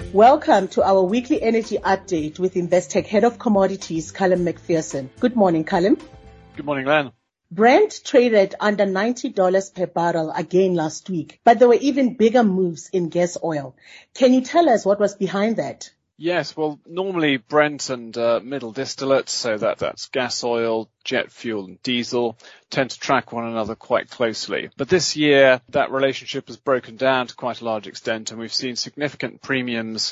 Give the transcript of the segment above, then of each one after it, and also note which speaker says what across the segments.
Speaker 1: Welcome to our weekly energy update with Investec Head of Commodities, Callum McPherson. Good morning, Callum.
Speaker 2: Good morning, Len.
Speaker 1: Brent traded under $90 per barrel again last week, but there were even bigger moves in gas oil. Can you tell us what was behind that?
Speaker 2: Yes, well, normally Brent and middle distillates, so that's gas oil, jet fuel and diesel, tend to track one another quite closely. But this year, that relationship has broken down to quite a large extent, and we've seen significant premiums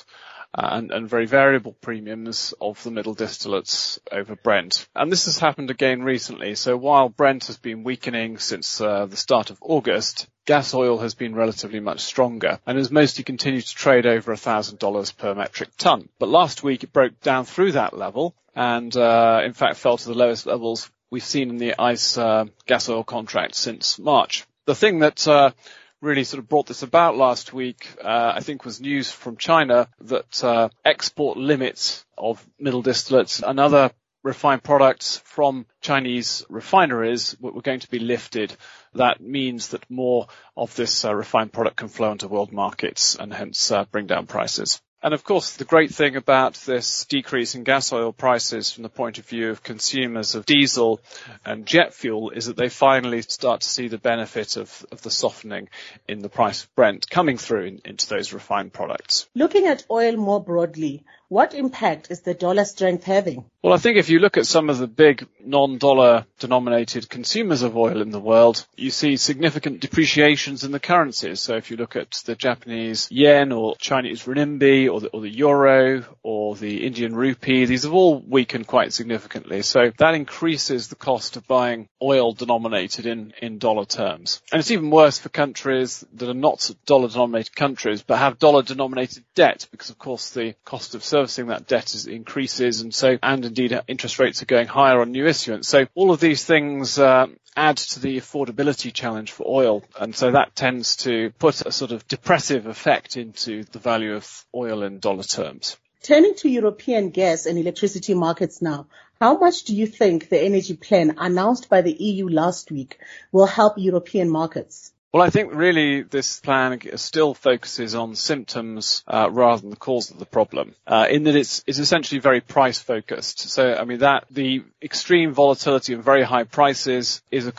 Speaker 2: and very variable premiums of the middle distillates over Brent. And this has happened again recently. So while Brent has been weakening since the start of August, gas oil has been relatively much stronger and has mostly continued to trade over $1,000 per metric ton. But last week it broke down through that level and in fact fell to the lowest levels we've seen in the ICE gas oil contract since March. The thing that really sort of brought this about last week, I think, was news from China that export limits of middle distillates and other refined products from Chinese refineries were going to be lifted. That means that more of this refined product can flow into world markets and hence bring down prices. And of course, the great thing about this decrease in gas oil prices from the point of view of consumers of diesel and jet fuel is that they finally start to see the benefit of the softening in the price of Brent coming through into those refined products.
Speaker 1: Looking at oil more broadly, what impact is the dollar strength having?
Speaker 2: Well, I think if you look at some of the big non-dollar denominated consumers of oil in the world, you see significant depreciations in the currencies. So if you look at the Japanese yen or Chinese renminbi or the euro or the Indian rupee, these have all weakened quite significantly. So that increases the cost of buying oil denominated in dollar terms. And it's even worse for countries that are not dollar denominated countries but have dollar denominated debt, because of course the cost of servicing that debt increases, and indeed interest rates are going higher on new issuance. So all of these things add to the affordability challenge for oil, and so that tends to put a sort of depressive effect into the value of oil in dollar terms.
Speaker 1: Turning to European gas and electricity markets now, how much do you think the energy plan announced by the EU last week will help European markets?
Speaker 2: Well, I think really this plan still focuses on symptoms rather than the cause of the problem, in that it's essentially very price focused. So, I mean, that the extreme volatility and very high prices is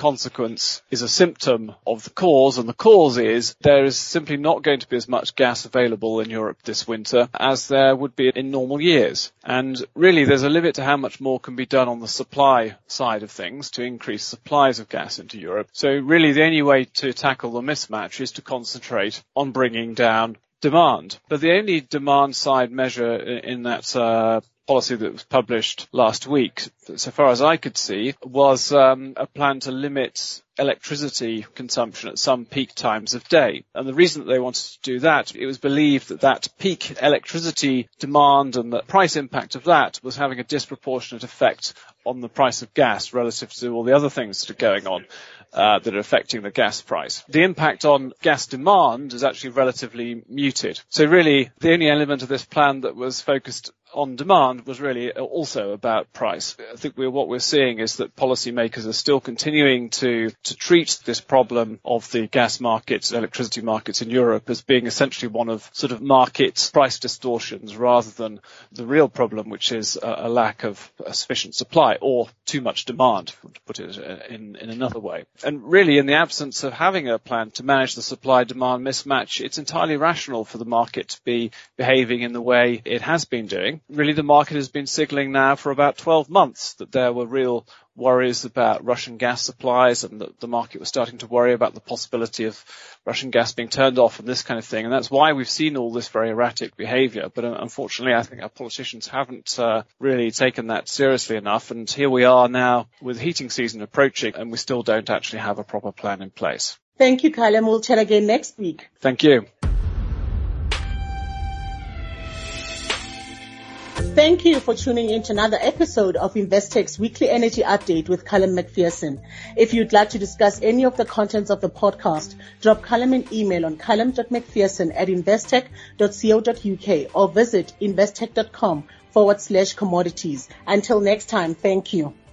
Speaker 2: a symptom of the cause, and the cause is there is simply not going to be as much gas available in Europe this winter as there would be in normal years. And really there's a limit to how much more can be done on the supply side of things to increase supplies of gas into Europe. So really the only way to tackle the mismatch is to concentrate on bringing down demand. But the only demand side measure in that policy that was published last week, so far as I could see, was a plan to limit electricity consumption at some peak times of day. And the reason that they wanted to do that, it was believed that peak electricity demand and the price impact of that was having a disproportionate effect on the price of gas relative to all the other things that are going on that are affecting the gas price. The impact on gas demand is actually relatively muted. So really, the only element of this plan that was focused on demand was really also about price. I think what we're seeing is that policymakers are still continuing to treat this problem of the gas markets, electricity markets in Europe as being essentially one of sort of market price distortions rather than the real problem, which is a lack of a sufficient supply or too much demand, to put it in another way. And really, in the absence of having a plan to manage the supply-demand mismatch, it's entirely rational for the market to be behaving in the way it has been doing. Really, the market has been signaling now for about 12 months that there were real worries about Russian gas supplies and that the market was starting to worry about the possibility of Russian gas being turned off and this kind of thing. And that's why we've seen all this very erratic behavior. But unfortunately, I think our politicians haven't really taken that seriously enough. And here we are now with heating season approaching, and we still don't actually have a proper plan in place.
Speaker 1: Thank you, Callum. We'll chat again next week.
Speaker 2: Thank you.
Speaker 1: Thank you for tuning in to another episode of Investec's Weekly Energy Update with Callum McPherson. If you'd like to discuss any of the contents of the podcast, drop Callum an email on callum.mcpherson@investec.co.uk or visit investec.com/commodities. Until next time, thank you.